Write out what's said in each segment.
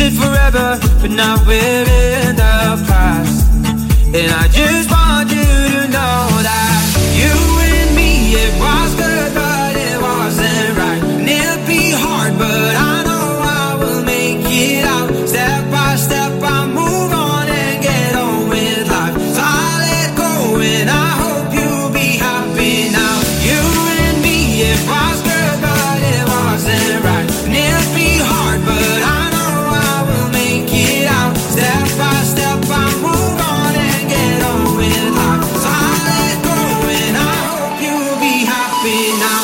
said forever, but now we're in the past. And I just want you to know that you and me, it was good, but it wasn't right. And it'll be hard, but I know I will make it out. Step by step, I move on and get on with life. So I let go and I hope you'll be happy now. You and me, it was good, but it wasn't right. And it'll be hard, but I know I will make it out. Step by step, I move on and get on with life. So I let go and I hope you'll be happy now.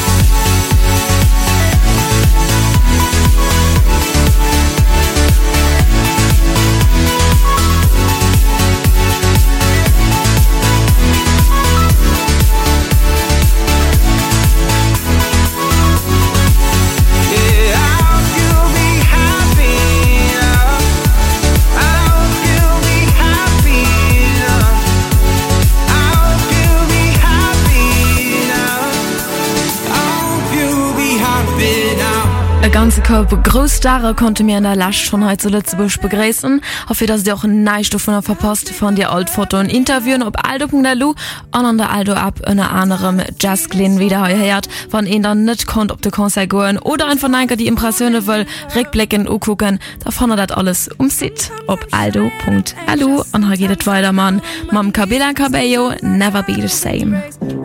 Der ganze Körper Großstarre konnte mir in der Last von heute zu Lützeburg begrüßen. Hoffe, dass ihr auch eine neue Stufe noch verpasst von dir Altfoto und Interviewen auf aldo.lu und an der Aldo ab unter anderem Just Glynn wieder hört, wenn ihr dann nicht konnt auf der Konzert gehen oder einfach die Impressionen will, rückblicken und gucken, da findet ihr das alles Site auf aldo.lu und hier geht es weiter, Mann. Mam Cabela Cabello, Never Be the Same.